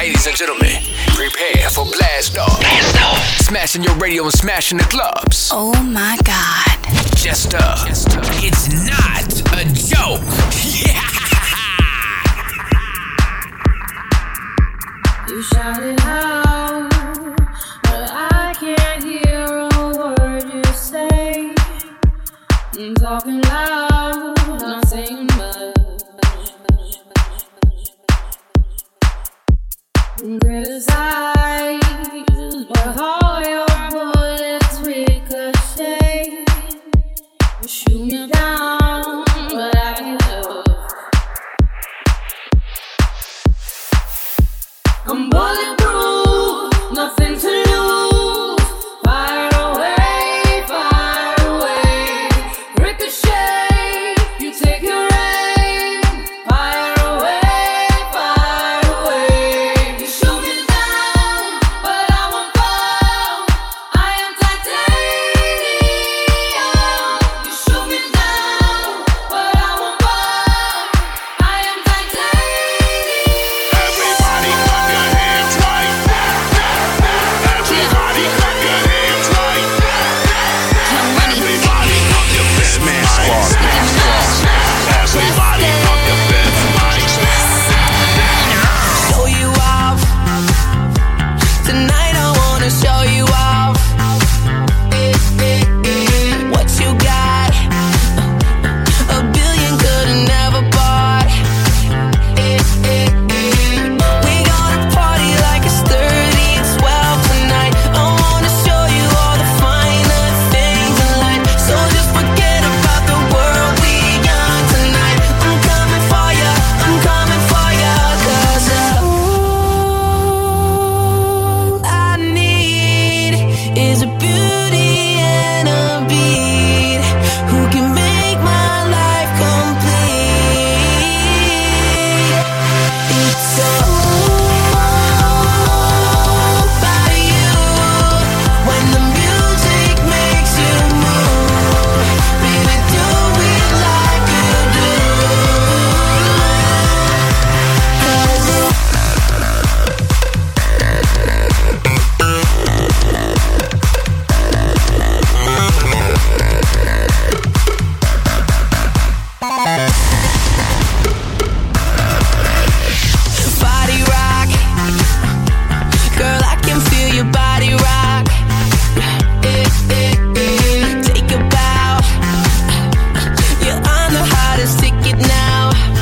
Ladies and gentlemen, prepare for blast off. Smashing your radio and smashing the clubs. Oh my God. Jester, it's not a joke. Yeah. You shout it out, but I can't hear a word you say. I'm talking loud, not saying much. Criticize, but all your bullets ricochet. You shoot me down, but I can't help. I'm bulletproof, nothing to lose. Fire away, ricochet. You take your aim. Fire away. You shoot me down, but I won't fall. I am titanium. You shoot me down, but I won't fall. I am titanium. Everybody clap your hands right. Everybody clap your hands right. Everybody pump your fist mics. Everybody pump your fist mics. Show you off. Tonight I wanna show you off. What you got? A billion could've never bought. We gonna party like it's 30 and 12 tonight. I wanna show you all the finer things in life. So just forget about the world we young tonight. I'm coming for ya, 'cause all I need is a beauty and a beat who can make my life complete. It's all about you when the music makes you move. Baby, do it like you do. 'Cause body rock, girl, I can feel your body rock. Take a bow, you're on the hottest ticket now.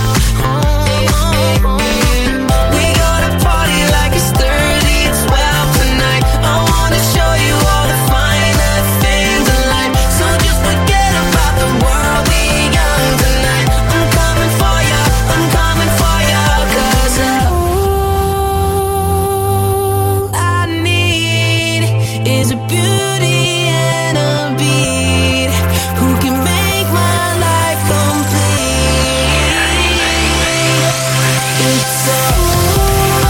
We gonna party like it's 30 and 12 tonight. I wanna show you all the finer things in life. So just forget about the world we young tonight. I'm coming for ya, 'cause all I need is a beauty and a beat who can make my life complete. It's all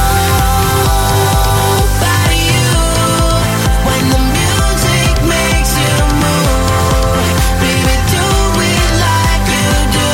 about you when the music makes you move. Baby, do it like you do.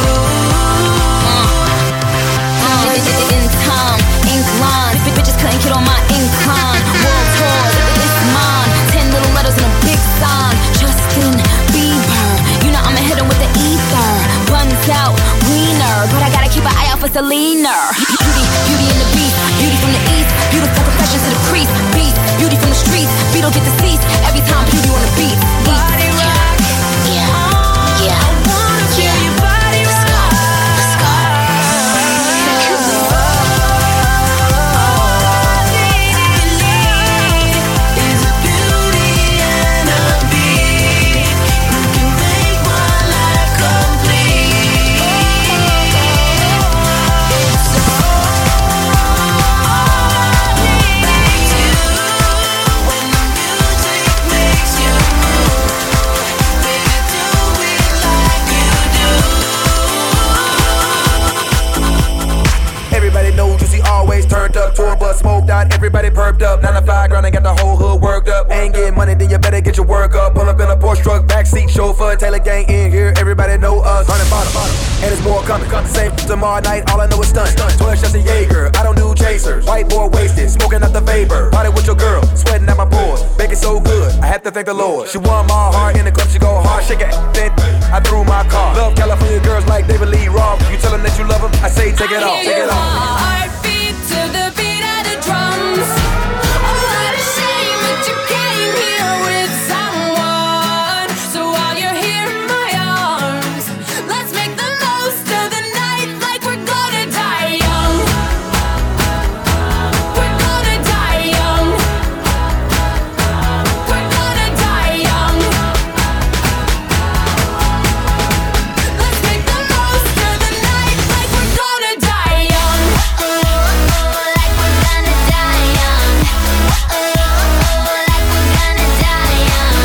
In time, ink line. If bitches couldn't get on my incline. World tour, it's mine. 10 little letters and a big sign. Justin Bieber. You know I'ma hit him with the ether. Buns out, wiener. But I gotta keep an eye out for Selena. Beauty in the beast. Beauty from the east. Beautiful confessions to the priest. Beast. Beauty from the streets. Beetle get deceased. Every time beauty on the beat. Body rock. Yeah. I wanna feel your body rock. Is a beauty and a beat who can make my life complete. It's everybody perked up. 9 to 5 grind and got the whole hood worked up. Ain't getting money, then you better get your work up. Pull up in a Porsche truck, backseat chauffeur, Taylor gang in here. Everybody know us. Running bottom, and it's more coming. Same tomorrow night, all I know is stunt. 12 shots of Jaeger. I don't do J chasers. White boy wasted, smoking out the vapor. Party with your girl, sweating at my pores. Baking so good, I have to thank the Lord. She won my heart in the club, she go hard, shake it. Then I threw my car. Love California girls like David Lee Roth. You tell them that you love them, I say take it off, take it off. Heartbeat to the beat of the drums. Oh, what a shame that you came here with someone. So while you're here in my arms, let's make the most of the night like we're gonna die young. We're gonna die young. We're gonna die young. Let's make the most of the night like we're gonna die young. Like we're gonna die young. Like we're gonna die young.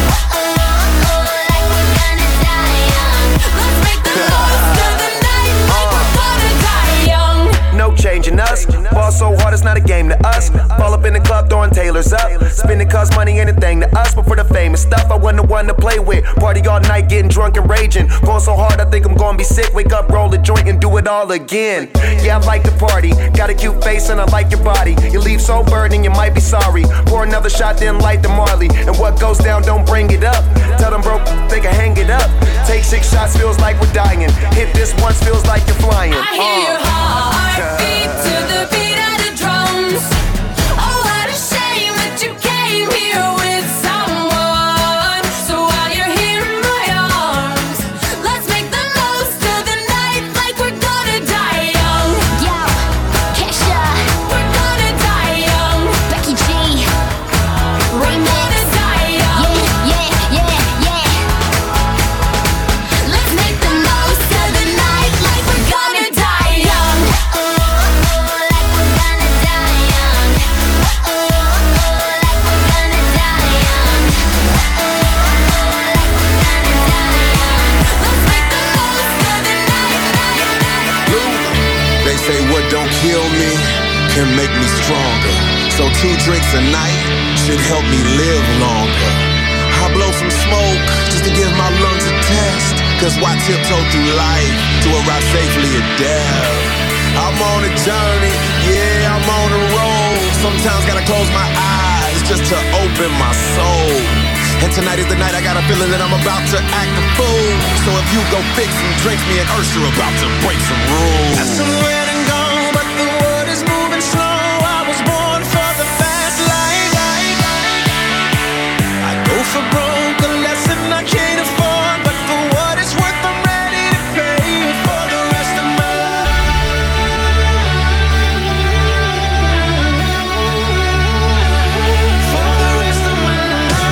Like we're gonna die young. Let's make the most of the night like we're gonna die young. No changing us. Ball so hard, it's not a game to us. Fall up in the club, throwing tailors up. Spending cause money ain't a thing to us. But for the famous stuff, I wasn't the one to play with. Party all night, getting drunk and raging. Going so hard, I think I'm gonna be sick. Wake up, roll a joint, and do it all again. Yeah, I like to party. Got a cute face, and I like your body. You leave so burning, you might be sorry. Pour another shot, then light the Marley. And what goes down, don't bring it up. Tell them, bro, they can hang it up. Take 6 shots, feels like we're dying. Hit this once, feels like you're flying. I hear your heartbeat to the beat of the drums. Oh, what a shame that you came here with someone. So while you're here in my arms, let's make the most of the night like we're gonna die young. Yo, Kesha, We're gonna die young. Becky G, We're remix. gonna die young. Yeah. Let's make the most of the night like we're gonna die young. Like we're gonna die young. Like we're gonna die young. Like we're gonna die young. Let's make the most of the night. They say what don't kill me can make me stronger. So 2 drinks a night should help me live longer. I blow some smoke just to give my lungs a test. Cause why tiptoe through life to arrive safely at death? I'm on a journey, yeah, I'm on a road. Sometimes gotta close my eyes just to open my soul. And tonight is the night I got a feeling that I'm about to act a fool. So if you go fix some drinks, me and Ursula about to break some rules. That's some red and gold, but the world is moving slow. I was born for the fast life. I go for broke, a lesson I can't afford, but for what it's worth, I'm ready to pay for the rest of my life. For the rest of my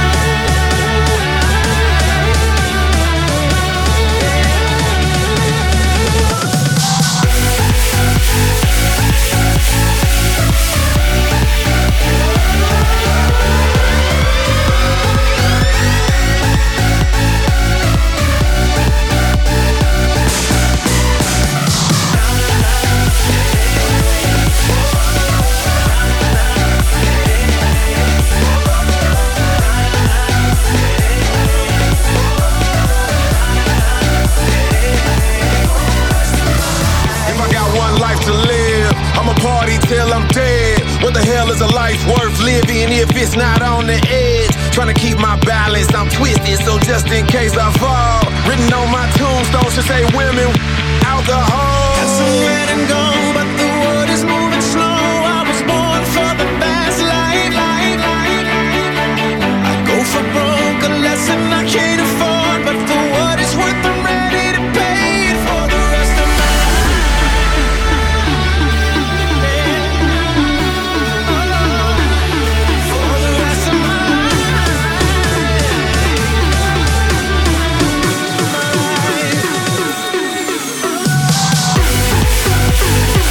If I got one life to live, I'ma party till I'm dead. What the hell is a life worth living if it's not on the edge? Trying to keep my balance, I'm twisted, so just in case I fall. Written on my tombstone should say women, alcohol. Got some red and gold, but the world is moving slow. I was born for the fast life. I go for broke, a lesson I can't afford, but for what it's worth, I'm ready to pay it for the rest of my life. For the rest of my life.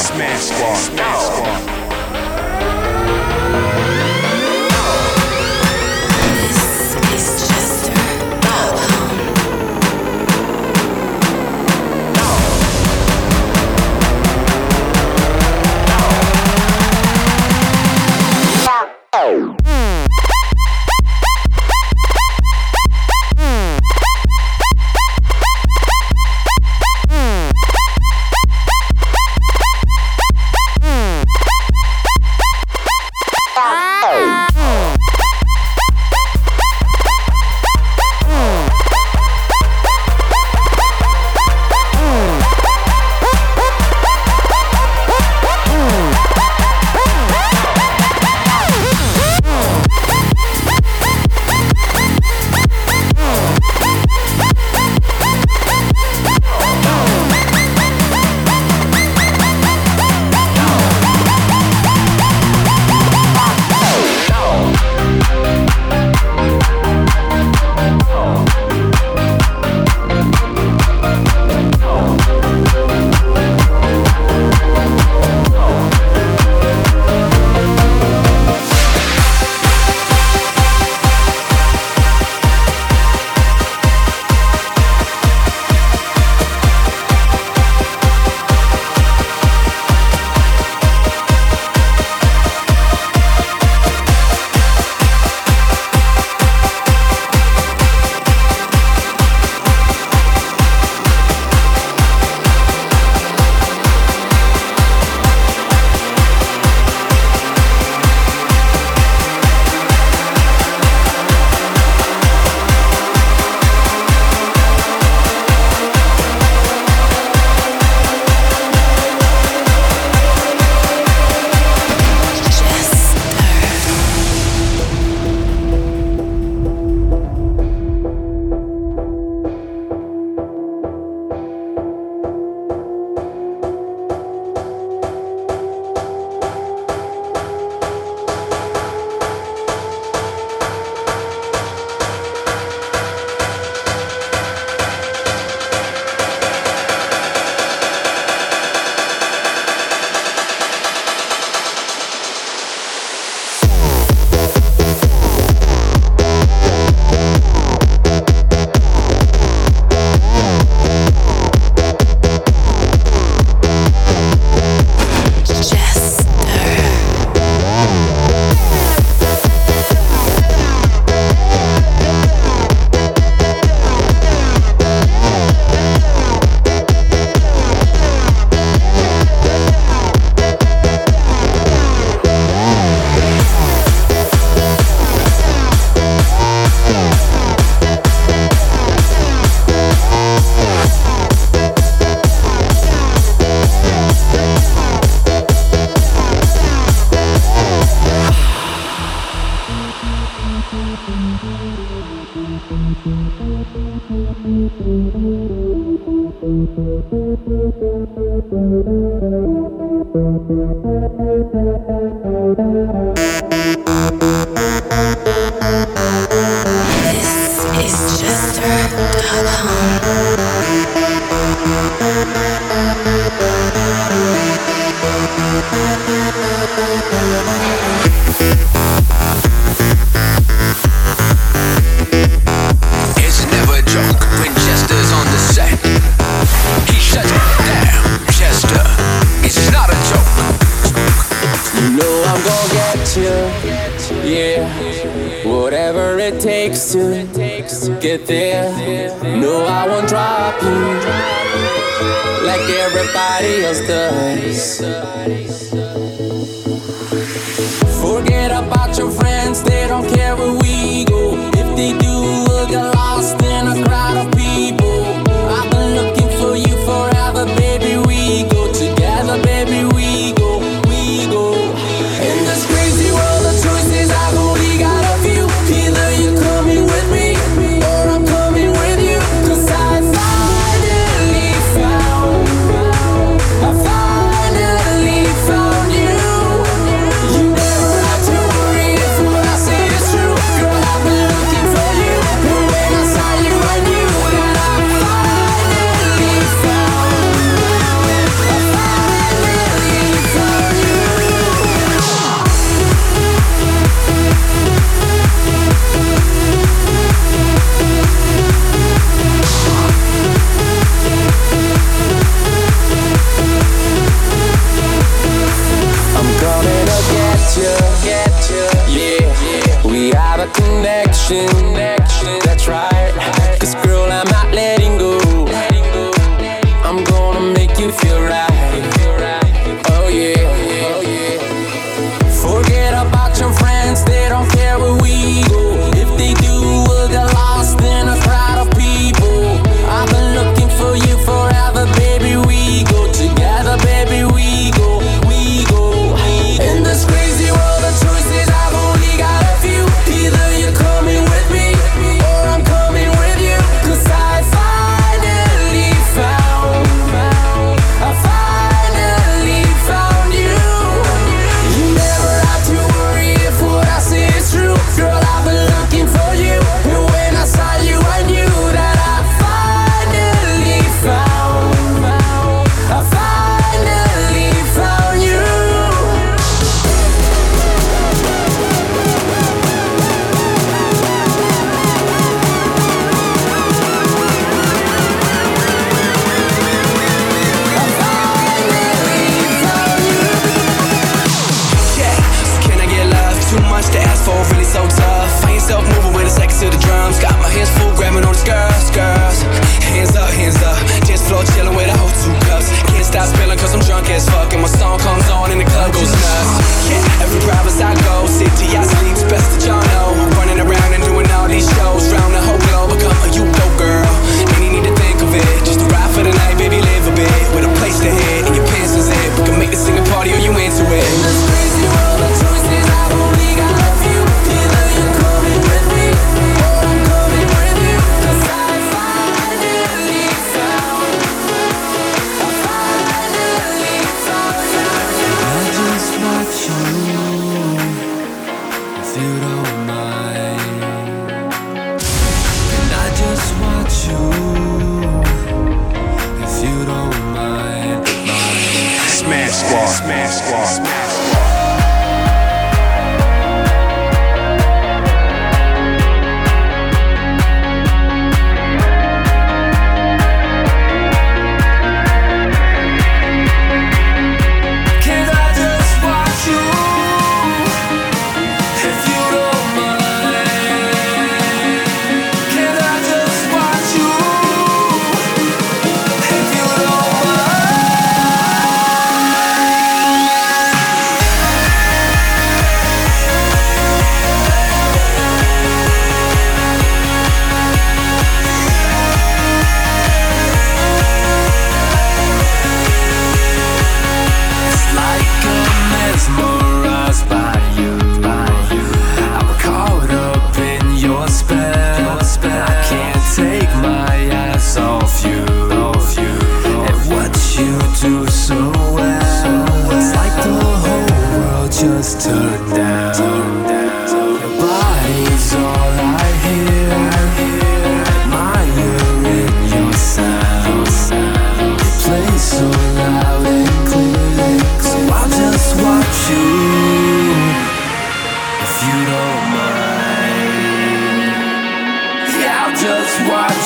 It's never a joke when Chester's on the set. He shuts it down. Chester, it's not a joke. You know I'm gonna get you, yeah. Whatever it takes to get there. No, I won't drop you like everybody else does. Forget about your friends, they don't care where we go. If they do, we'll get lost in a crowd of people. I've been looking for you forever, baby. We go together, baby. We go, we go. In this crazy world of choices, I've only got a few. Either you're coming with me, or I'm coming with you. 'Cause I finally found you. You never have to worry if what I say is true.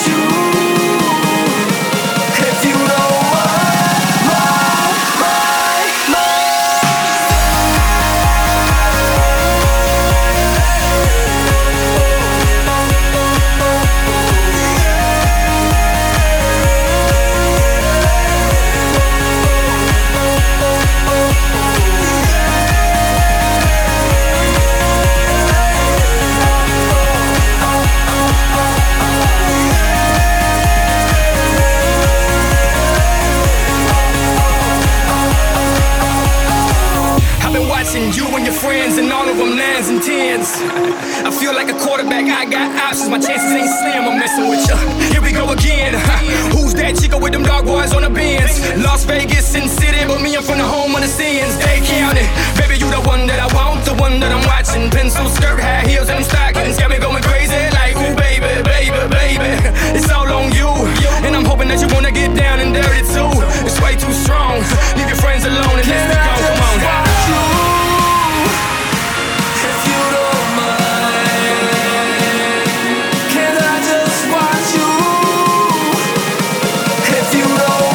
you. If you don't mind my I've been watching you and your friends and all of them 9s and 10s. I feel like a quarterback, I got options, my chances ain't slim, I'm messing with you. Here we go again. Who's that chica with them dog boys on the bins? Las Vegas Sin City, but me, I'm from the home of the sins. They counted. Baby, you the one that I want, the one that I'm watching. Pencil skirt, high heels, and them stockings got me going crazy like, ooh, baby, baby, baby. It's all on you, and I'm hoping that you wanna get down and dirty too. It's way too strong. Leave your friends alone and let's go. Come on. If you don't mind, can I just watch you? If you don't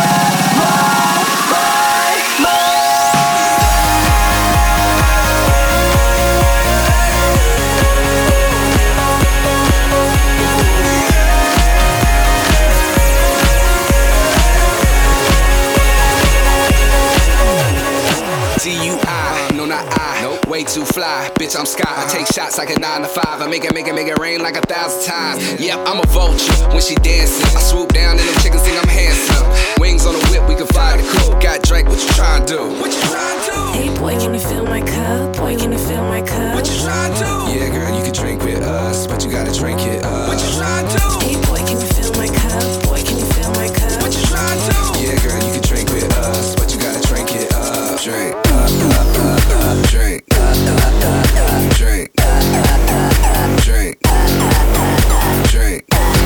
T-U-I, no not I, nope. Way too fly, bitch I'm sky. I take shots like a 9 to 5. I make it rain like 1,000 times. Yep, I'm a vulture when she dancing. I swoop down and them chickens think I'm handsome. Wings on the whip, we can fly the coop. Got Drake, what you trying to do? What you trying to do? Hey boy, can you fill my cup? Boy, can you fill my cup? What you trying to do? Yeah, girl, you can drink with us, but you gotta drink it up. What you trying to do? Hey boy, can you fill my cup? Boy, can you fill my cup? What you trying to do? Yeah, girl, you can drink with us, but you gotta drink it up. Drink, drink, drink, drink, drink,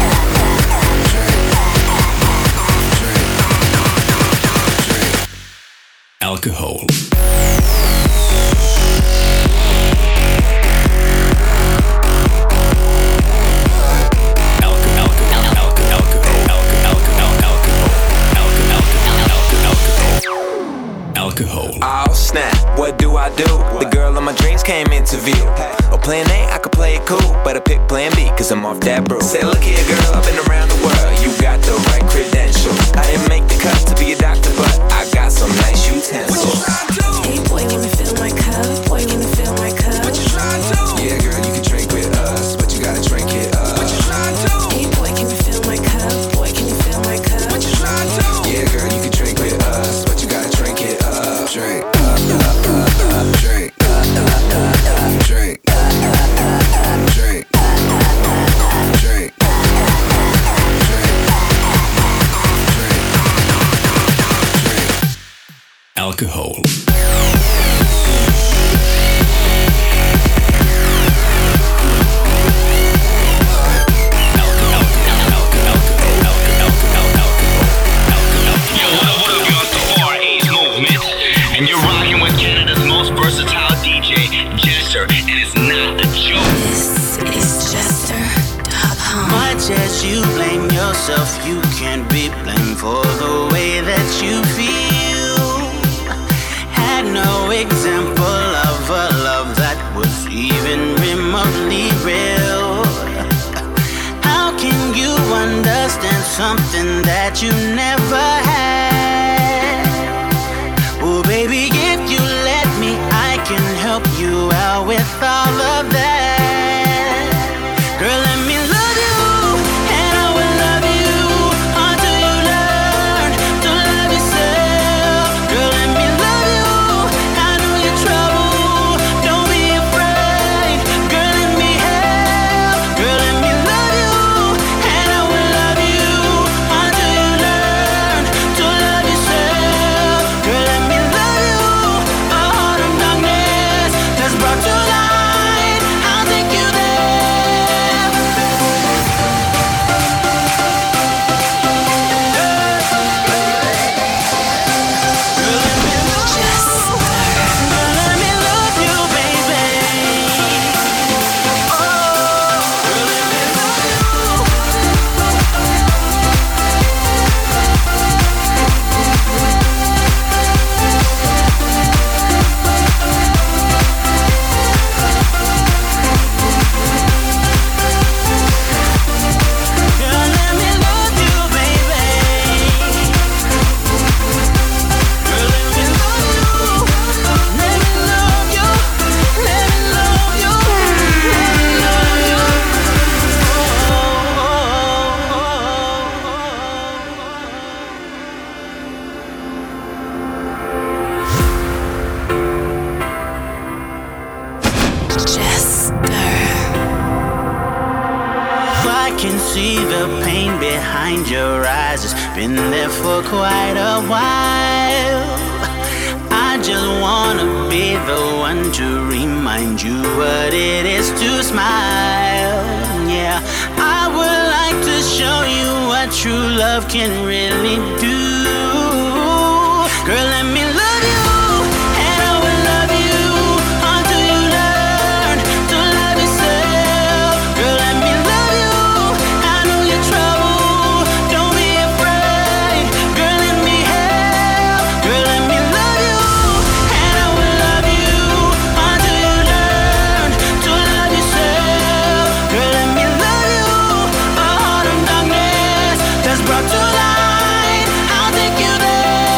drink. Alcohol. Alcohol. Oh snap, what do I do? The girl of my dreams came into view. Oh, plan A, I could play it cool, but I pick plan B, cause I'm off that brew. Say, look here girl, I've been around the world, you got the right credentials. I didn't make the cut to be a doctor, but I got some nice utensils. Hey boy, can you fill my cup? Boy, can you fill my cup? What you trying to do? Yeah, girl, you can drink with us, but you gotta drink it up. What you trying to do? Hey boy, can you fill my cup? Boy, can you fill my cup? What you trying to do? Yeah, girl, you can drink with us, but you gotta drink it up. Drink, drink, drink, drink, drink, drink. Alcohol. And you're rocking with Canada's most versatile DJ, Jester, and it's not a joke. This is Jester.com. Much as you blame yourself, you can't be blamed for the way that you feel. Had no example of a love that was even remotely real. How can you understand something that you never had? Oh baby, if you let me, I can help you out with all of that. Girl, let me love you, and I will love you until you learn to love yourself. Girl, let me love you, I know you're trouble, don't be afraid. Girl, let me help. Girl, let me love you, and I will love you until you learn to pain behind your eyes has been there for quite a while. I just wanna be the one to remind you what it is to smile. Yeah, I would like to show you what true love can really do. Girl, let me love you, and I will love you until you learn to love yourself. Girl, let me love you, I know your trouble, don't be afraid. Girl, let me help, girl, let me love you, and I will love you until you learn to love yourself. Girl, let me love you, a heart of darkness that's brought to light. I'll take you there.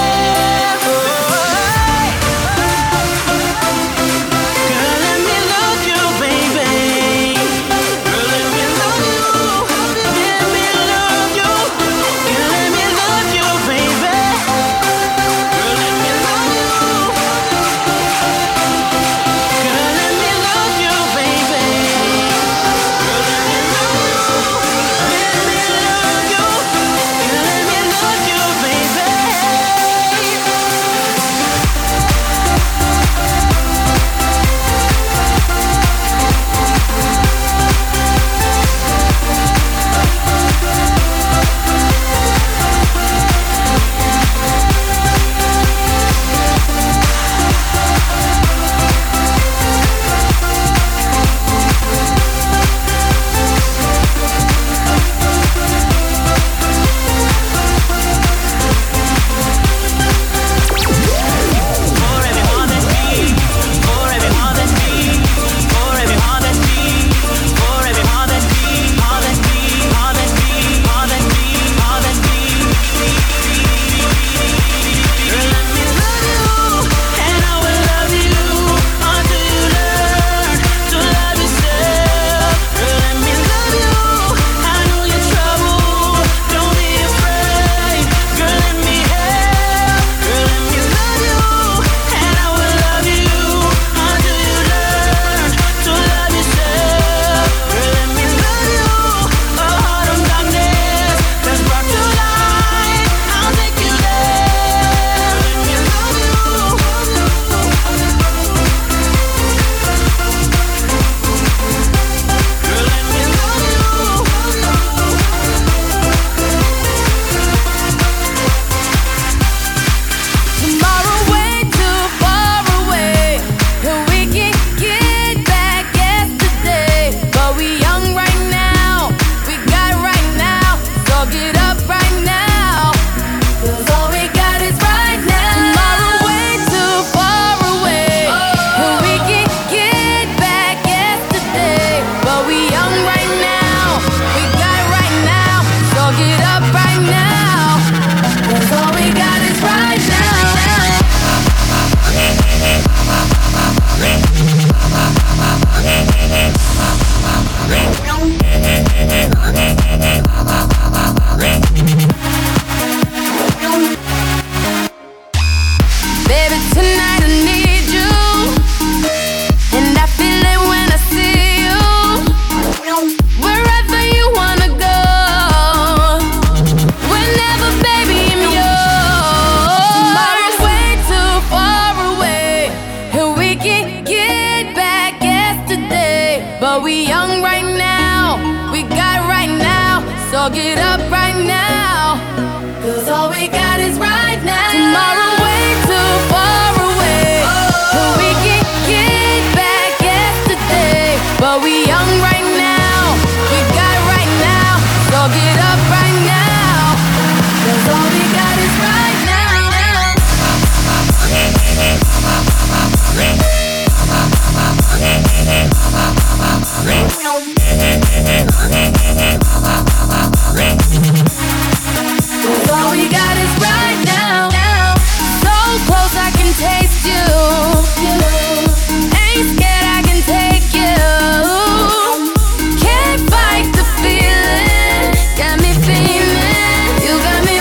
So get up right now, 'cause all we got is right now. Tomorrow way too far away, but we can get back yesterday. But we young right now, we got right now. So get up right now, 'cause all we got is right now. All we got is right now. So close I can taste you. Ain't scared I can take you. Can't fight the feeling. Got me feeling. You got me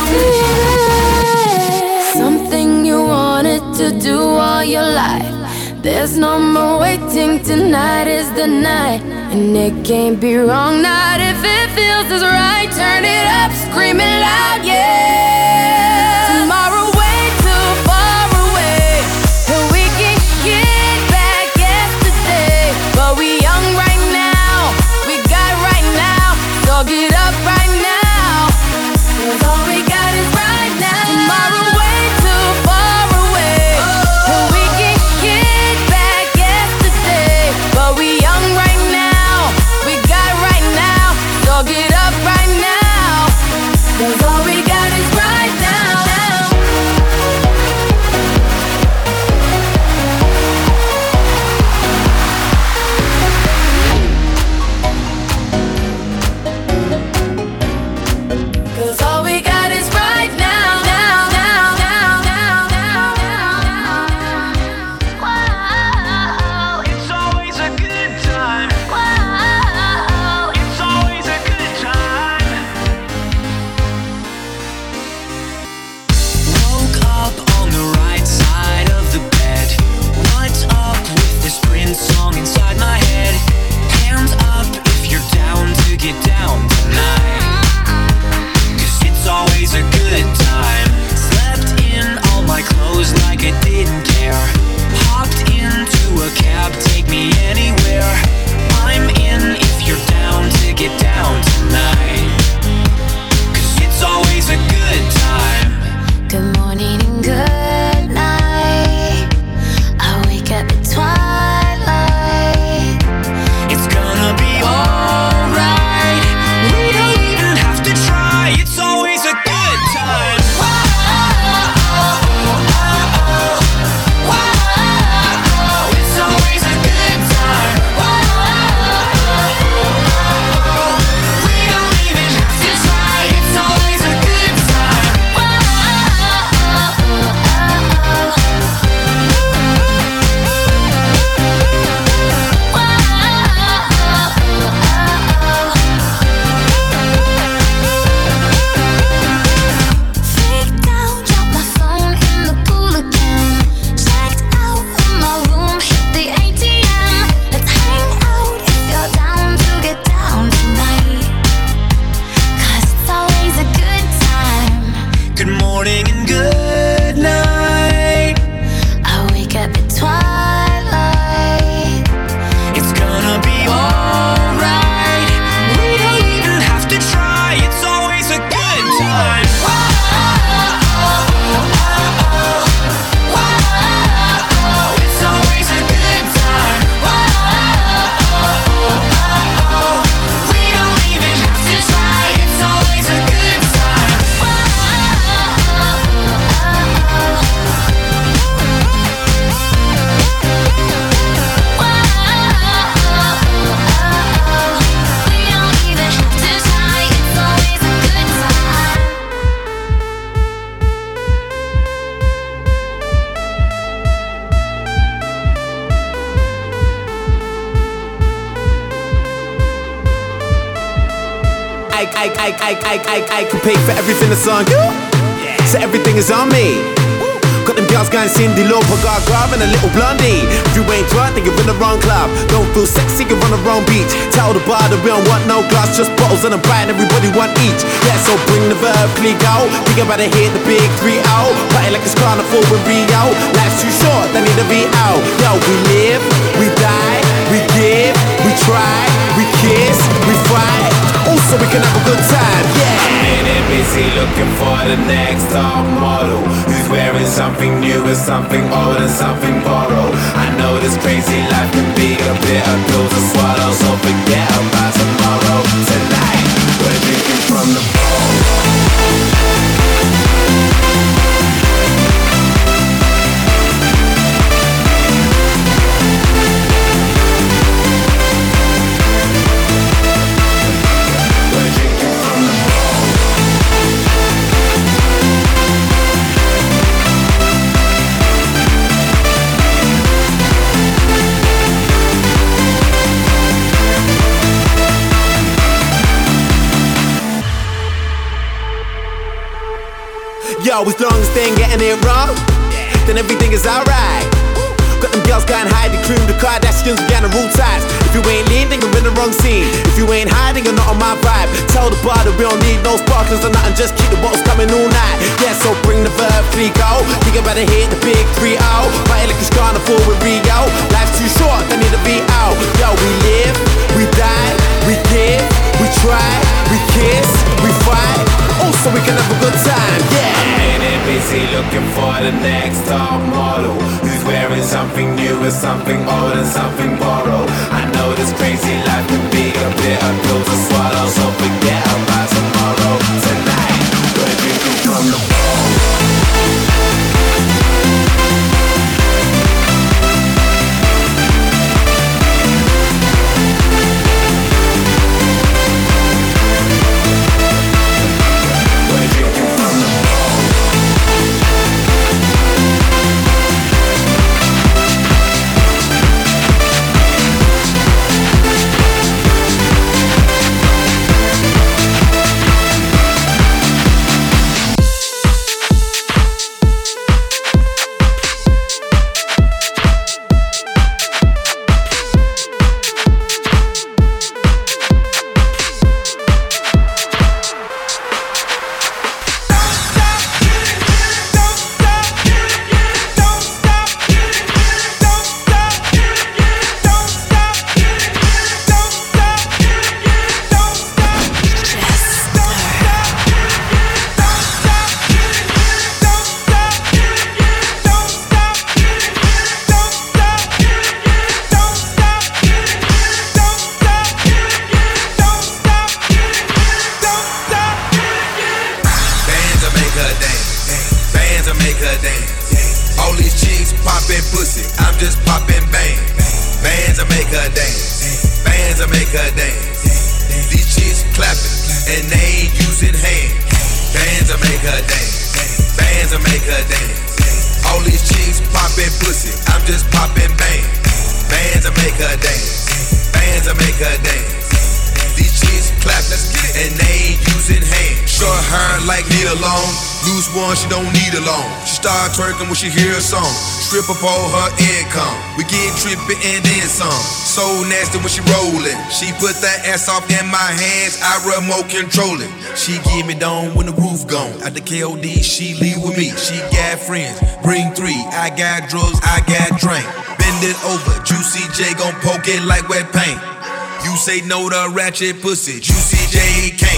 feeling. Something you wanted to do all your life. There's no more waiting. waiting, tonight is the night. And it can't be wrong, not if it feels as right. Turn it up, screaming loud, yeah. Tomorrow way too far away, and we can get back yesterday. But we young right now, we got right now. So get up right now, 'cause all we got is right now. Tomorrow way too far away, and we can get back yesterday. But we young right now, we got right now. So get up right now, 'cause all we got is right now. Cause all we got is right now, now, now, now, now, now, now. Whoa, It's always a good time. whoa. It's always a good time. Woke up on the right side of the bed. What's up with this Prince song inside my head? Hands up if you're down to get down tonight. 'Cause it's always a good time. Slept in all my clothes like I didn't care. Hopped into a cab, take me anywhere. I'm in if you're down to get down tonight. 'Cause it's always a good time. Good morning and good night. I wake up at twilight. It's gonna be alright. We don't even have to try. It's always a good time. It's always a good time. We don't even have to try. It's always a good time. Freaked out, dropped my phone in the pool again. Checked out of my room, hit the ATM. Let's hang out if you're down to get down tonight. 'Cause it's always a good time. Good morning and good night. I wake up at twilight. It's gonna be alright. We don't even have to try. It's always a good time. It's always a good time. We don't even have to try. It's always a good time. We don't even have to try. It's always a good time. I can pay for everything that's on you. So everything is on me. Got them girls going Cindy Lauper, got grab and a little blondie. If you ain't drunk, then you're in the wrong club. Don't feel sexy, you're on the wrong beach. Tell the bar that we don't want no glass, just bottles and a bite, and everybody want each. Yeah, so bring the verb, click out. We about to hit the big 3 out. Party like it's carnival with Rio. Life's too short, they need to be out. Yo, we live, we die, we give, we try, we kiss, we fight. Also, we can have a good time, yeah. I'm in it busy looking for the next top model who's wearing something new and something old and something borrowed. I know this crazy life can be a bitter pill to swallow, so forget about tomorrow. Tonight, we're drinking from the bowl. Yo, as long as they ain't getting it wrong, then everything is alright. Got them girls going high, the cream, the Kardashians, we got the rule ties. If you ain't lean, then you're in the wrong scene. If you ain't high, then you're not on my vibe. Tell the bar that we don't need no sparklers or nothing, just keep the bottles coming all night. Yeah, so bring the verb 3 go. Think about to hit the big 3-0. Party like it's carnival with Rio. Life's too short, they need to be out. Yo, we live, we die, we give, we try, we kiss, we fight. Also, we can have a good time, yeah. I'm in busy looking for the next top model who's wearing something new and something old and something borrowed. I know this crazy life can be a bitter pill to swallow, so forget about tomorrow. Tonight, we're drinking from the ball. She don't need a loan. She start twerking when she hear a song. Strip up all her income. We get trippin' and then some. So nasty when she rollin'. She put that ass off in my hands. I remote control it. She give me down when the roof gone. At the KOD, she leave with me. She got friends, bring 3. I got drugs, I got drink. Bend it over, Juicy J gon' poke it like wet paint. You say no to ratchet pussy. Juicy J can't.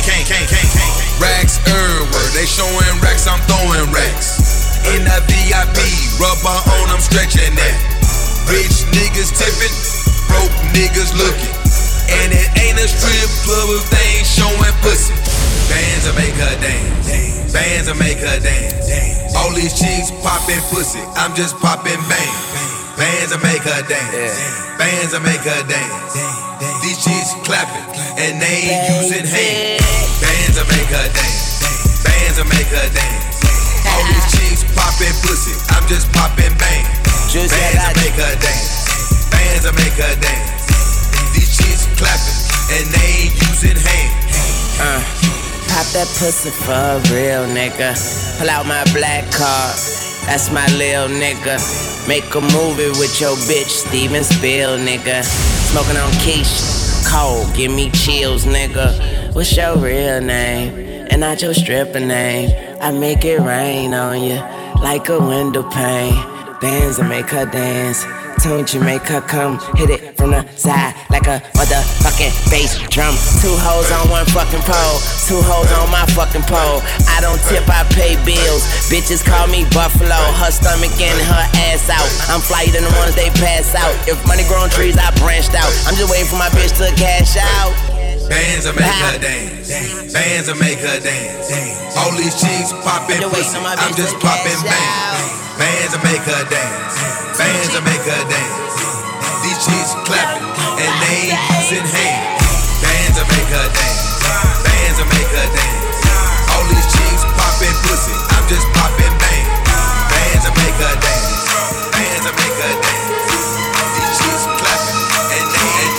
Racks everywhere, they showing racks, I'm throwing racks. In the VIP, rubber on, I'm stretching that. Rich niggas tipping, broke niggas looking. And it ain't a strip club if they ain't showing pussy. Bands will make her dance, bands will make her dance. All these chicks popping pussy, I'm just popping bang. Bands will make her dance, bands will make her dance. These chicks clapping, and they ain't using hands. Bands will make her dance, bands will make her dance. All these chicks popping pussy, I'm just popping bang. Bands will make her dance, bands will make her dance. These chicks clapping, and they ain't using hands. Pop that pussy for a real nigga. Pull out my black card, that's my lil nigga. Make a movie with your bitch, Steven Spiel, nigga. Smoking on quiche, cold, give me chills, nigga. What's your real name? And not your stripper name. I make it rain on you like a window pane. Bands that make her dance. Don't you make her come, hit it from the side like a motherfucking bass drum. 2 hoes on 1 fucking pole, 2 hoes on my fucking pole. I don't tip, I pay bills. Bitches call me Buffalo, her stomach and her ass out. I'm flyer than the ones they pass out. If money grown trees, I branched out. I'm just waiting for my bitch to cash out. Bands will make her dance, bands will make her dance. All these chicks poppin' pussy, I'm just poppin' bang. Bands will make her dance, bands will make her dance. These chicks clapping, and they ain't using hands. Bands will make her dance, bands will make her dance. All these chicks poppin' pussy, I'm just poppin' bang. Bands will make her dance, bands will make her dance. These chicks clapping, and they ain't.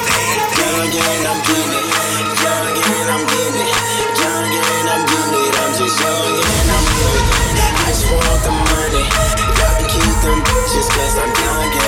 Young and I'm getting it, young and I'm getting it, young and I'm getting it. I'm just young and I'm getting it. I just want the money, y'all can keep them bitches 'cause I'm young and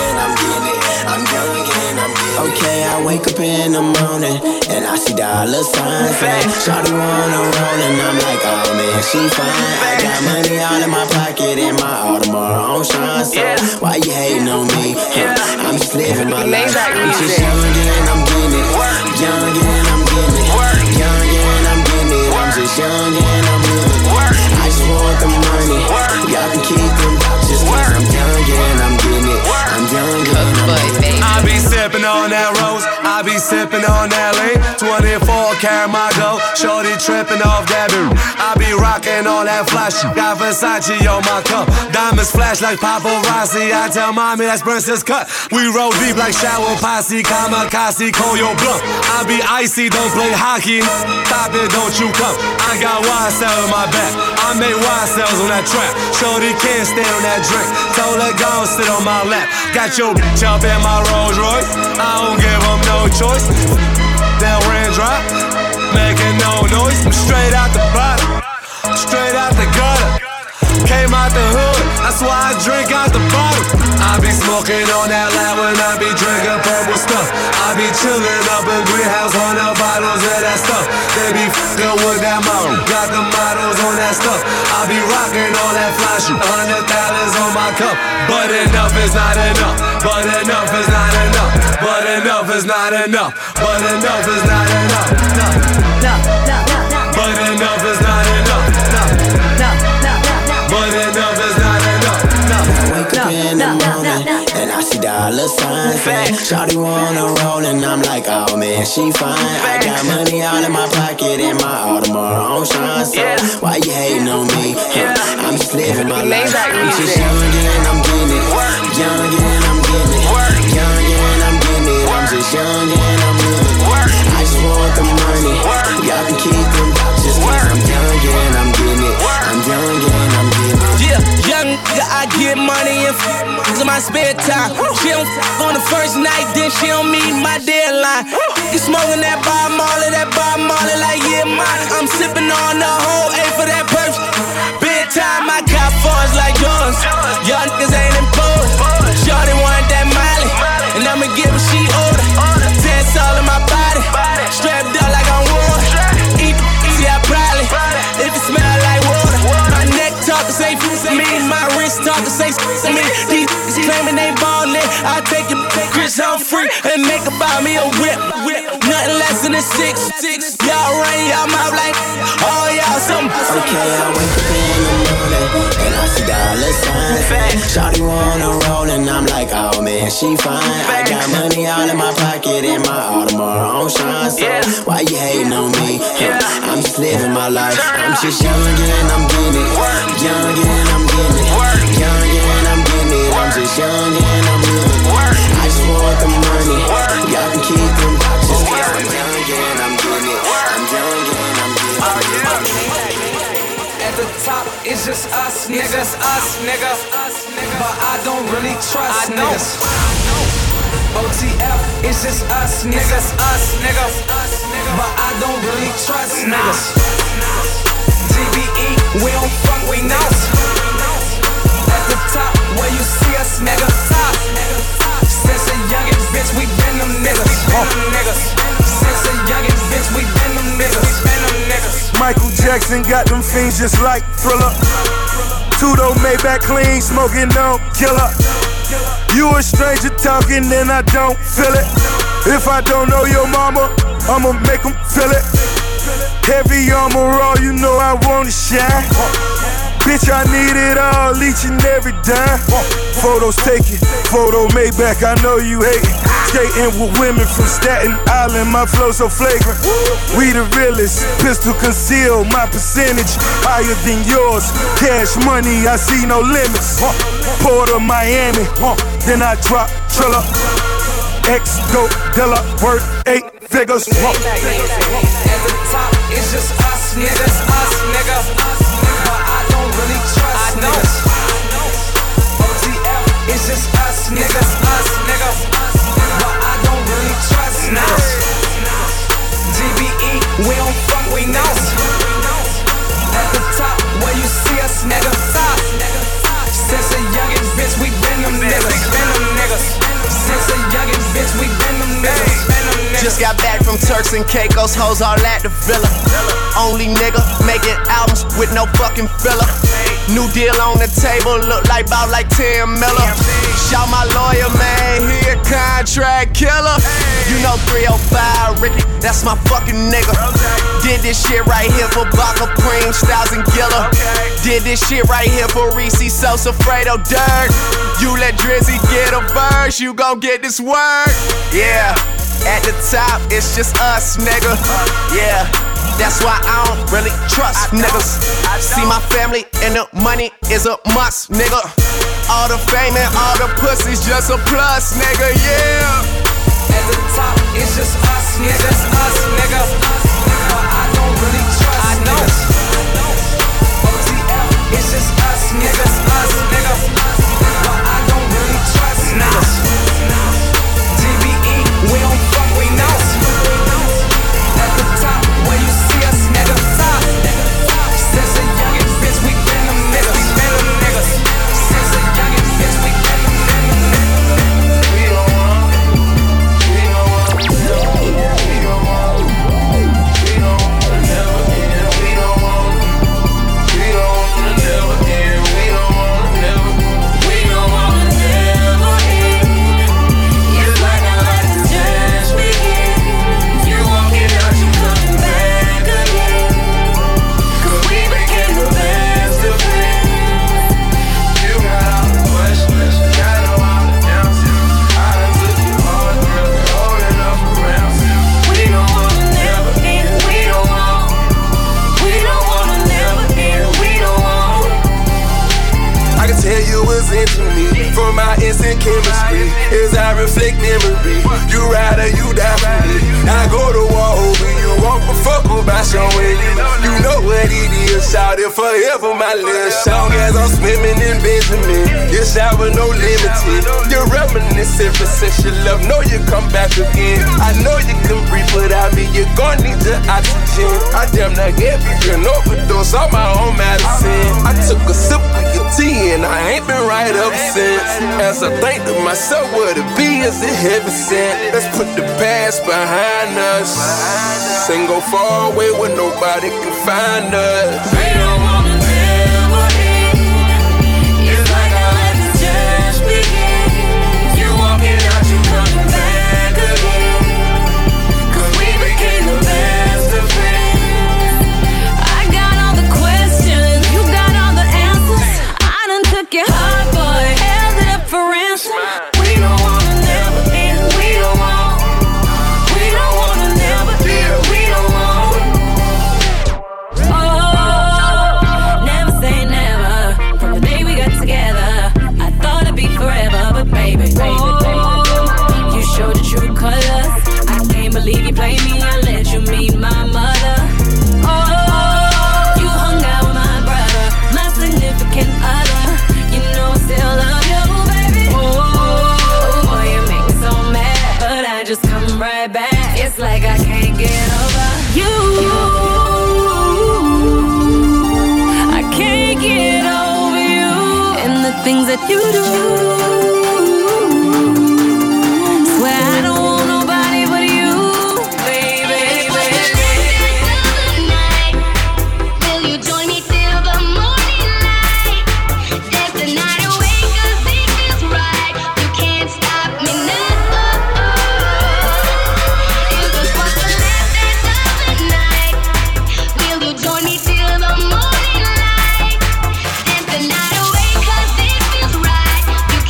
Okay, I wake up in the morning and I see dollar signs. Shawty wanna roll and I'm like, oh man, she fine. I got money all in my pocket and my Audemars on shine. So why you hating on me? I'm just living my life. I'm just young and I'm getting it. Young and I'm getting it. Young and I'm getting it. I'm just young and I'm living it. I just want the money. Y'all can keep them just 'cause I'm young and I'm getting it. I'm young and I'm getting it. I be sipping on that rose, I be sipping on that lean. 24 karat my gold, shorty tripping off that beat. I be rocking on that flash, got Versace on my cup. Diamonds flash like paparazzi. I tell mommy that's Princess cut. We roll deep like shower posse, kamikaze, call your bluff. I be icy, don't play hockey. Stop it, don't you come. I got YSL in my back, I make YSLs on that track. Shorty can't stand on that drink, told her go sit on my lap. Got your bitch up in my Rolls Royce, I don't give them no choice. That raindrop, making no noise. I'm straight out the bottom, straight out the gutter. Came out the hood, that's why I drink out the bottle. I be smoking on that loud when I be drinking purple stuff. I be chillin' up in greenhouse, 100 bottles of that stuff. They be f***ing with that model, got the models on that stuff. I be rocking all that flash, $100 on my cup. But enough is not enough, but enough is not enough, but enough is not enough, but enough is not enough, but enough is not enough, but enough is not enough. I wake up in the morning and I see dollar signs. Shawty wanna roll and I'm like, oh man, she fine. I got money all in my pocket and my Audemars on shine. So why you hating on me? I'm just living my life. I'm just young and I'm getting it. Young and I'm getting it. Young and I'm getting it. I'm just young and I'm living it. I just want the money. Y'all can keep them just 'cause I'm young and I'm getting it. I'm young and I'm getting it. Yeah, young nigga, I get money and in my spare time. She don't on the first night, then she don't meet my deadline. You smoking that Bob Marley like yeah, mine. I'm sipping on the whole A for that perf. Bedtime, I got fours like yours. Y'all niggas ain't important. Shorty want that Miley, and I'ma give her she order. Dance all in my body, strapped up like I'm warm. Eat, see I probably, if it smell like water. My neck talkin' say me, my wrist talkin' say me. These claiming they ballin', I take it, Chris Humphrey, and make her buy me a whip. Nothing less than a 6'6". Y'all run y'all mouth like, oh y'all something. Okay, I wake up in the morning and I see dollar signs. Shawty wanna roll and I'm like, oh man, she fine. I got money all in my pocket and my Audemars on shine. So why you hating on me? I'm just living my life. I'm just young and I'm getting it. Young and I'm getting it. Young and I'm getting it. I'm just young and I'm living it. I just want the money. Y'all can keep them just 'cause I'm young and I'm getting it. I'm young and I'm getting it. At the top, it's just us, niggas, but I don't really trust niggas. OTF, it's just us, niggas, but I don't really trust niggas. GBE, we don't fuck, we know. At the top, where you see us, nigga, top. Since a youngin' bitch, we been them niggas. Since a youngin' bitch, we been them niggas. Michael Jackson got them fiends just like Thriller. Two-door Maybach clean, smoking don't kill her. You a stranger talking and I don't feel it. If I don't know your mama, I'ma make them feel it. Heavy armor raw, you know I wanna shine. Bitch, I need it all, each and every dime. Photos taken, photo Maybach, I know you hate it. Skating with women from Staten Island, my flow so flagrant. We the realest, pistol conceal, my percentage higher than yours. Cash money, I see no limits. Port of Miami, then I drop Triller. Ex-dope dealer, worth 8 figures. At the top, it's just us, niggas, but I don't really trust niggas. OTF, it's just us, niggas, but I don't really trust niggas. GBE, we don't fuck, we know. At the top, where you see us, nigga, top. Since a youngin' bitch, we been them niggas. Since a youngin' bitch, we been them niggas. Just got back from Turks and Caicos, hoes all at the villa. Only nigga making albums with no fucking filler. New deal on the table, look like about like 10 Miller. Shout my lawyer, man, he a contract killer. You know 305 Ricky, that's my fucking nigga. Did this shit right here for Baca, Preem, Styles, and Gilla. Did this shit right here for Reese, Sosa, Fredo, Dirk. You let Drizzy get a verse, you gon' get this work. Yeah, at the top, it's just us, nigga. Yeah. That's why I don't really trust niggas. See my family and the money is a must, nigga. All the fame and all the pussy's just a plus, nigga, yeah. At the top, it's just us, nigga. It's us, nigga. But I don't really trust niggas. OTF, it's just us, nigga. It's us, nigga. But I don't really trust niggas. TBE, we don't fuck, we know. At the top, where you see us, nigga, top. Since a youngin' bitch, we been them niggas, we been them niggas. Since a youngin' bitch, we been them niggas. We don't want, we don't want, we don't want, we don't want, we don't want, never end. We don't want, we don't want, never end. We don't want, never, we don't want, never end. It's like our life is just beginning. You won't get out, you coming back again. 'Cause we became the best of friends. You got all the questions, got all the answers. I done took you hard, girl, holding up around you. We don't wanna never end, we don't want. We don't wanna never end, we don't want. I can tell you what's into me from our instant chemistry. As I reflect memory, you ride or you die for me. I go to war over you, won't fuck about showing you. You know what it is, shout it forever, my little song. As I'm swimming in Benjamin, your shower no limited. You're reminiscent for since your love, know you come back again. I know you can breathe without me, you're gonna need your oxygen. I damn near gave you an overdose on my own medicine. I took a sip of your tea and I ain't been right up since. As I think to myself, what it be is it heaven sent. Let's put the past behind us and go far away where nobody can find us. We don't wanna never end. It's like our life is just beginning. You walking out, you coming back again. 'Cause we became the best of friends. I got all the questions, you got all the answers. I done took your heart, boy, held it up for ransom. We don't wanna never end, we don't want. We don't wanna never end, we don't want. Oh, never say never. From the day we got together, I thought it'd be forever, but baby, you showed your true colors. I can't believe you played me and let you meet my mother. Oh, you hung out with my brother, my significant other. You know I still love you, baby. Oh, boy, you make me so mad, but I just come right back. It's like I can't get over you. I can't get over you and the things that you do. Swear I don't want nobody but you, baby. Will you join me till the morning light? Dance the night away 'cause it feels right. You can't stop me now. It's the spark the last dance of the night. Will you join me till the morning light? Dance the night away 'cause it feels right. You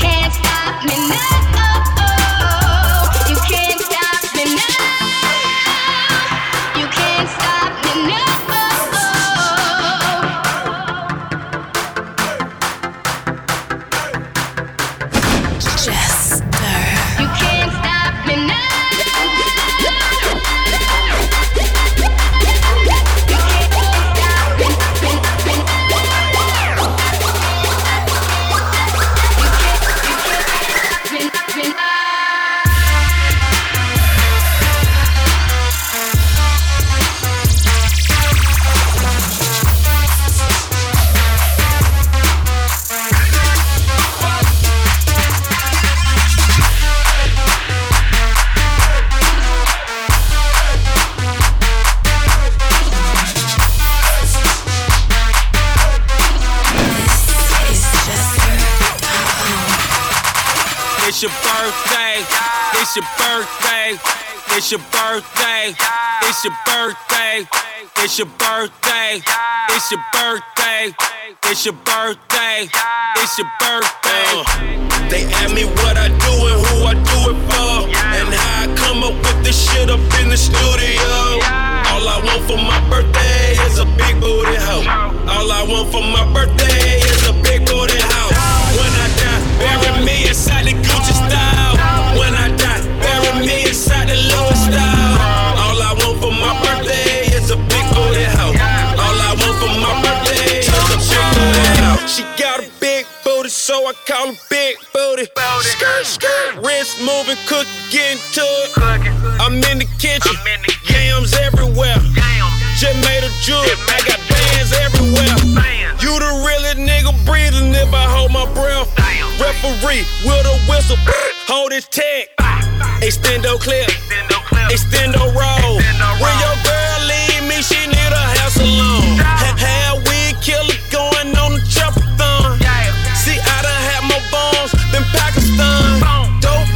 It's your birthday. It's your birthday. It's your birthday. It's your birthday. It's your birthday. It's your birthday. It's your birthday. It's your birthday. They ask me what I do and who I do it for, and how I come up with this shit up in the studio. All I want for my birthday is a big booty hoe. All I want for my birthday is a big booty hoe. When I die, bury me inside the Gucci style. When I die, bury me inside the Louis style. All I want for my birthday is a big booty hoe. All I want for my birthday is a big booty hoe. She got a big booty, so I call her big booty. Skirt, skirt, wrist moving, cooking, getting to it. I'm in the kitchen, yams everywhere. Just made a jewel, I got bands everywhere. You the realest nigga breathing if I hold my breath. Referee with a whistle, hold his tag. Extendo clip, extendo roll. When your girl leave me, she need a hair salon. Hair wig killer going on the triple-thon. See, I done had more bombs than Pakistan. Dope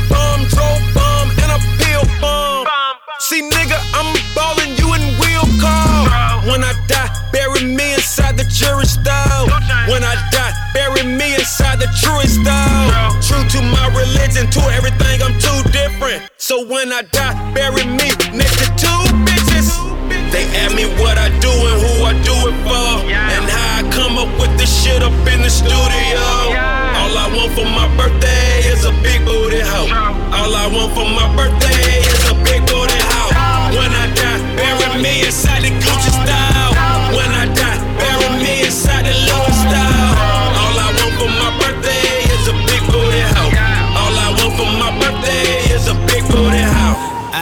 bomb, and a pill bomb. See, nigga, I'm ballin', you in wheel car. When I die, bury me inside the jury style. When I die, bury me inside the truest style. True to my religion, to everything, I'm too different. So when I die, bury me next to two bitches. They ask me what I do and who I do it for, and how I come up with this shit up in the studio. All I want for my birthday is a big booty hoe. All I want for my birthday is a big booty hoe. When I die, bury me inside the Gucci style. When I die, bury me inside the Louis style. All I want for my birthday is a big booty hoe. All I want for my birthday is a big booty hoe.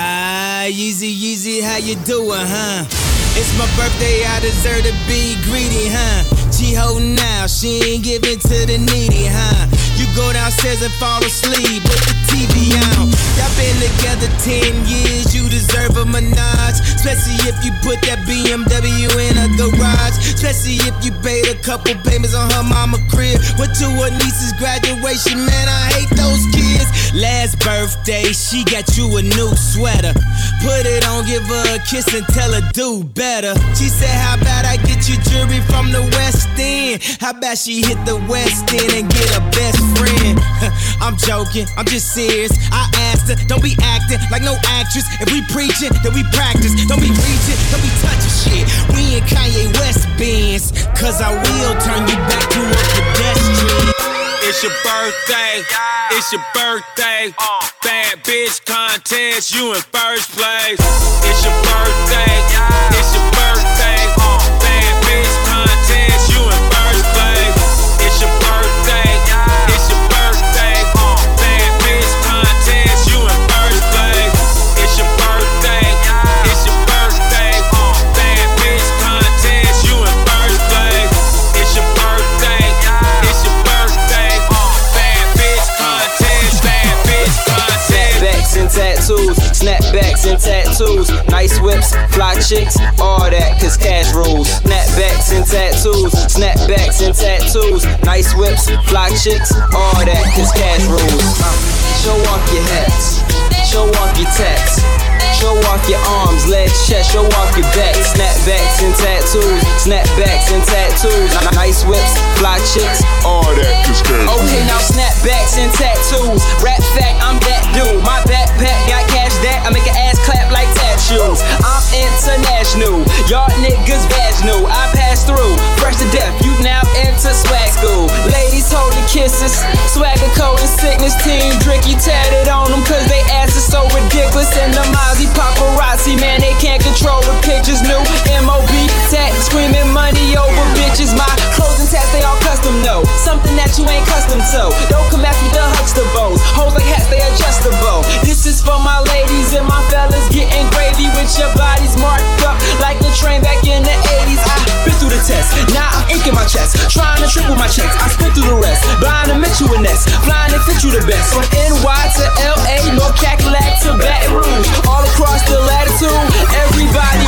Yeezy, how you doing, huh? It's my birthday, I deserve to be greedy, huh? She holding out, she ain't giving to the needy, huh? You go downstairs and fall asleep with the TV on. Y'all been together 10 years, you deserve a menage. Especially if you put that BMW in a garage. Especially if you paid a couple payments on her mama crib. Went to her niece's graduation, man, I hate those kids. Last birthday, she got you a new sweater. Put it on, give her a kiss and tell her do better. She said, how about I get you jewelry from the West End? How about she hit the West End and get a best friend? I'm joking, I'm just serious. I asked her, don't be acting like no actress. If we preaching, then we practice. Don't be reaching, don't be touching shit. We in Kanye West Benz, cause I will turn you back to a pedestrian. It's your birthday, it's your birthday. Bad bitch contest, you in first place. It's your birthday, it's your birthday. Bad bitch contest, you in first place. It's your birthday, it's your birthday. Bad bitch contest, you in first place. It's your birthday, it's your birthday. Bad bitch contest, you in first place. It's your birthday, it's your birthday. Bad bitch contest, bad bitch contest. Snapbacks and tattoos, snapbacks and tattoos. Nice whips, fly chicks, all that, cause cash rules. Snapbacks and tattoos, snapbacks and tattoos. Nice whips, fly chicks, all that, cause cash rules. Show off your hats, show off your tats. Show off your arms, legs, chest, show off your back. Snapbacks and tattoos, snapbacks and tattoos. Nice whips, fly chicks, all that is cash. Okay, now snapbacks and tattoos. Rap fact, I'm that dude. My backpack got cash that I make an ass clap like tattoos. I'm international, y'all niggas vaginal. I pass through, fresh to death, you now enter swag school. Ladies holding kisses, swagger code and sickness team. Dricky tatted on them cause they ass is so ridiculous. And the Mozzie paparazzi, man, they can't control the pictures. New MOB tat, screaming money over bitches. My clothes and tats, they all custom, no. Something that you ain't custom to. Don't come at me the Huxtables. Hoes like hats, they adjustable. This is for my ladies and my fellas getting gravy with your bodies marked up like the train back in the 80s. I been through the test, now I'm inking my chest. Trying to triple my checks, I spit through the rest. Blind to Mitchell and Ness, flying to fit you the best. From NY to LA, North Cackalack to Baton Rouge. All across the latitude, everybody rocking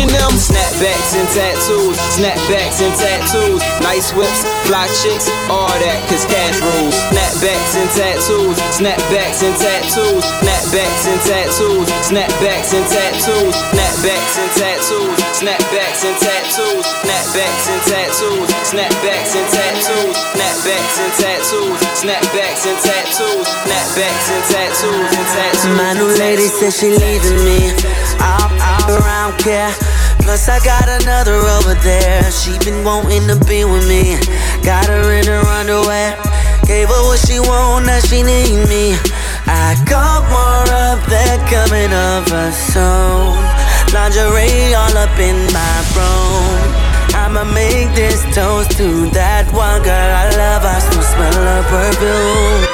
and them. Snapbacks and tattoos, snapbacks and tattoos. Nice whips, fly chicks, all that, cause cash rules. Snapbacks and tattoos, snapbacks and tattoos. Snapbacks and tattoos, snapbacks and tattoos. Snapbacks and tattoos, snapbacks and tattoos. Snapbacks and tattoos, snapbacks and tattoos. Snapbacks and tattoos, snapbacks and tattoos. Snapbacks and tattoos and tattoos. My new lady said she leaving me. I'm around care. Plus I got another over there. She been wanting to be with me. Got her in her underwear. Gave her what she want, now she need me. I got more up there coming of her soon. Lingerie all up in my room. I'ma make this toast to that one girl I love. I still smell her perfume.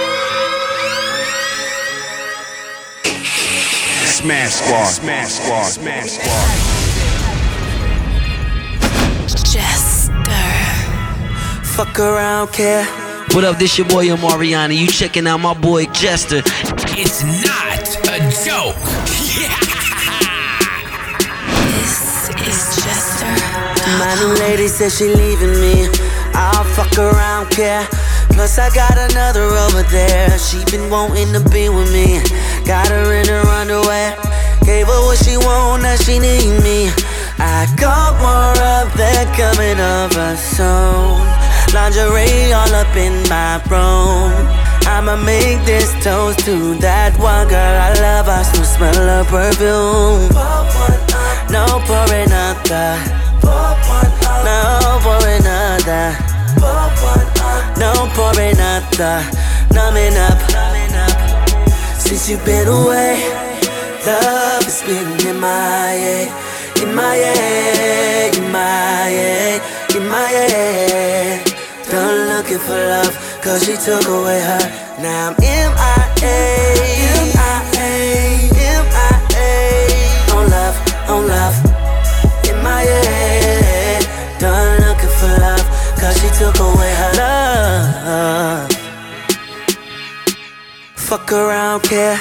Smash Squad, Smash Squad, Smash Squad. Jester. Fuck around, care. What up, this your boy Omariani. You checking out my boy Jester. It's not a joke. This is Jester. My new lady said she leaving me. I'll fuck around, care. Plus I got another over there. She been wanting to be with me. Got her in her underwear. Gave her what she want, now she need me. I got more up there coming of her soon. Lingerie all up in my room. I'ma make this toast to that one girl I love. I still smell her perfume. No for another. No for another. No for another. Numbing up. Since you've been away, love has been in my head. In my head, in my head, in my head. Done looking for love, cause she took away her. Now I'm MIA, MIA, MIA. On love, on love. In my head. Done looking for love, cause she took away her love. Fuck around, care.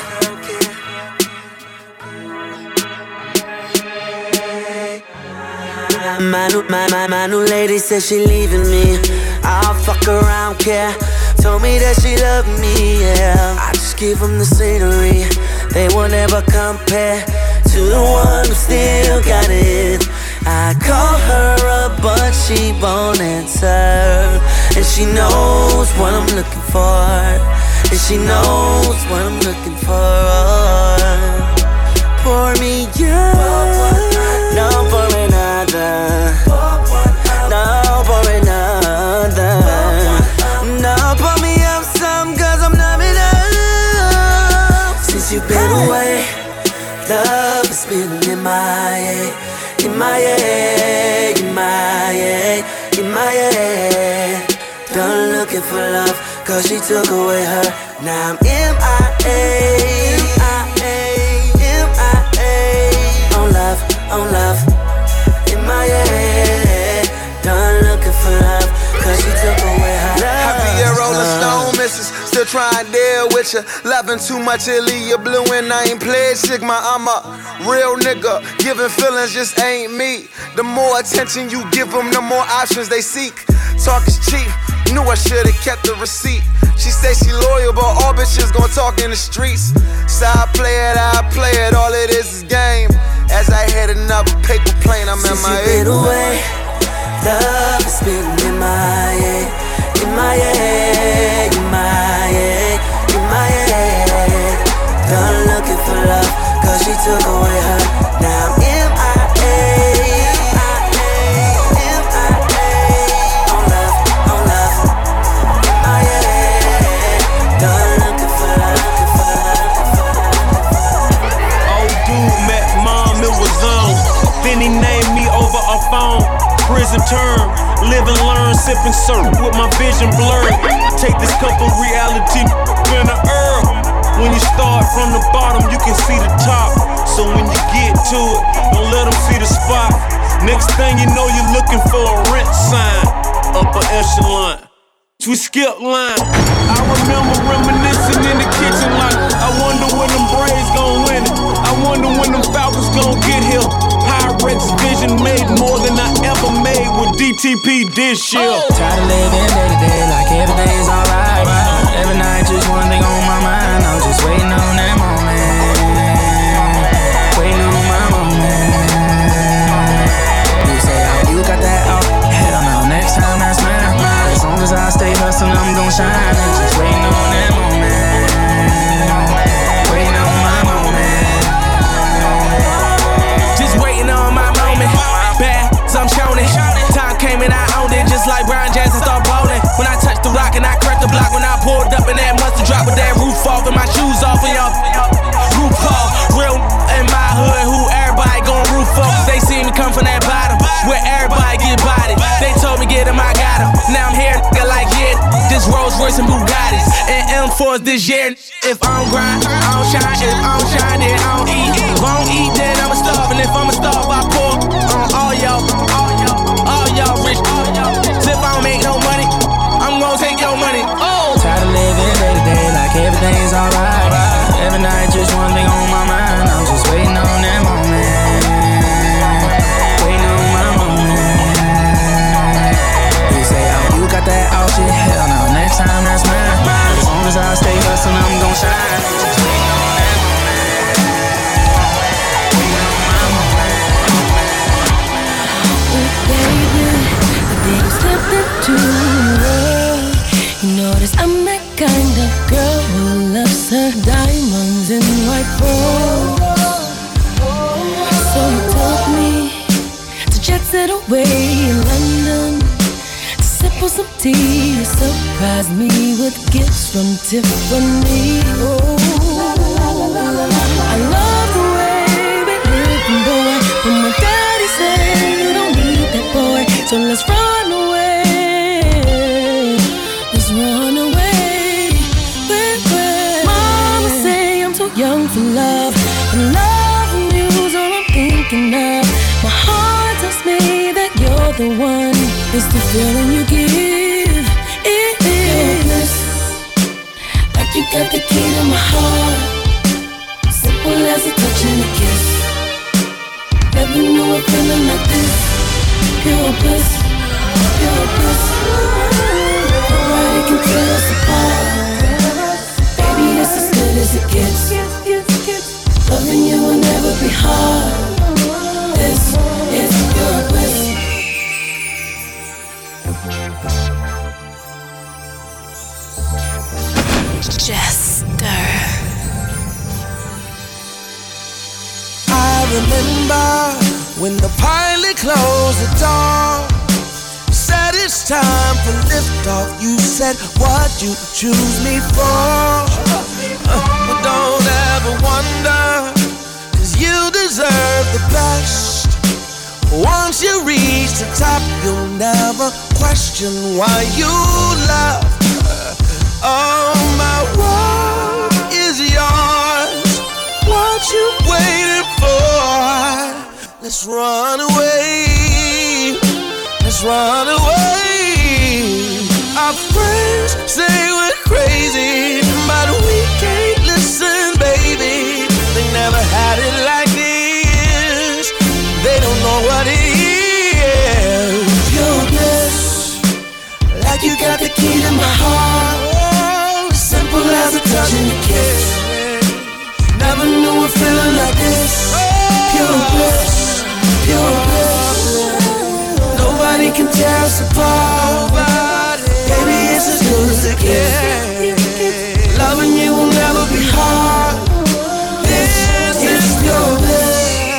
My new lady said she leaving me. I'll fuck around, care. Told me that she loved me, yeah. I just give them the scenery. They will never compare to the one who still got it. I call her up, but she won't answer. And she knows what I'm looking for. And she knows what I'm looking for. Pour me out. No for another. No for another. No, pour me up some, cause I'm numbing up. Since you've been away, love has been in my head. In my head, in my head, in my head. Done looking for love, cause she took away her. Now I'm MIA, MIA, MIA. On love, on love. In my head. Done looking for love, cause she took away her love. I be a Rolling Stone missus, still trying to deal with you. Loving too much, it leave you blue and I ain't played Sigma. I'm a real nigga, giving feelings just ain't me. The more attention you give them, the more options they seek. Talk is cheap, knew I should've kept the receipt. She say she loyal, but all bitches gon' talk in the streets. So I play it, all it is game. As I head another paper plane, I'm in my head. Away, love has been in my head, in my head, in my head, in my head. Done looking for love, cause she took away her. Now I'm MIA, on love, on love. In my head, done looking for love, Old dude met mom, it was on. Then he named me over a phone. Prison term, live and learn, sipping syrup with my vision blurred. Take this cup of reality in the earth. When you start from the bottom, you can see the top. So when you get to it, don't let them see the spot. Next thing you know, you're looking for a rent sign. Upper echelon, we skip line. I remember reminiscing in the kitchen like, I wonder when them Braves gon' win it. I wonder when them Falcons gon' get here. High red next vision made more than I ever made with DTP this year. Tired of living day to day like everything's alright. Every night just one thing on my mind. I was just waiting on that moment. Waiting on my moment. You say, oh, you got that? Oh, hell no, next time that's mine. As long as I stay hustling, I'm gon' shine. I'm just waiting on that moment. Waiting on my moment. Just waiting on my moment. Bad, so I'm showing it. Time came and I owned it, just like Brian Jackson start bowling. When I touched the rock and I cracked the block, when I pulled up and that mustard drop with that roof off and my shoes off and y'all roof off. Real in my hood, who everybody gon' roof off. They see me come from that bottom, where everybody get bodied. They told me get him, I got him. Now I'm here, like yeah, this Rolls Royce and Bugattis and M4s this year. If I don't grind, I don't shine. If I don't shine, then I don't eat. If I don't eat, then I'ma starve. And if I'ma starve, I pour on all y'all rich. If I don't make no money, I'm gon' take your money. Oh, tired of living day to day like everything's alright. Every night just one thing on my mind. I'm just waiting on that moment. Waiting on my moment. You say, oh, you got that? Oh shit, hell no. Next time that's mine. As long as I stay hustling, I'm gon' shine. Just waiting on that moment. Waiting on my moment. Ooh, baby, the day you step into the world, you notice I'm that kind of girl who loves her diamonds in white pearls. So you took me to jet set away in London to sip on some tea. You surprised me with gifts from Tiffany. Oh, I love the way we live, boy, but my daddy said you don't need that boy, so let's run away. Let's run away. Mama say I'm too young for love, but loving you's all I'm thinking of. My heart tells me that you're the one. It's the feeling you give. It is like you got the key to my heart. Simple as a touch and a kiss. Never knew a feeling like this. Pure bliss, pure bliss. Nobody can tear us apart. Baby, it's as good as it gets. Loving you will never be hard. This is pure bliss. Jester. I remember when the pilot closed the door, said it's time for liftoff. You said, what you choose me for? But don't ever wonder, 'cause you deserve the best. Once you reach the top, you'll never question why you love. Oh, my world is yours. What you waiting for? Let's run away. Let's run away. Our friends say we're crazy, but we can't listen, baby. They never had it like this. They don't know what it is. Pure bliss, like you got the key to my heart. Simple as a touch and a kiss. Never knew a feeling like this. Pure bliss, pure bliss. Nobody can tear us apart. Baby, it's as good as it gets. Loving you will never be hard. This is pure bliss.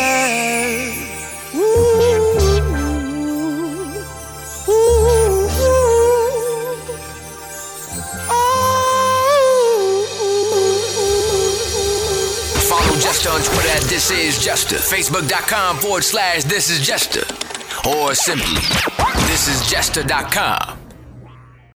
On Twitter at This Is Jester, Facebook.com/This Is Jester, or simply thisisjester.com.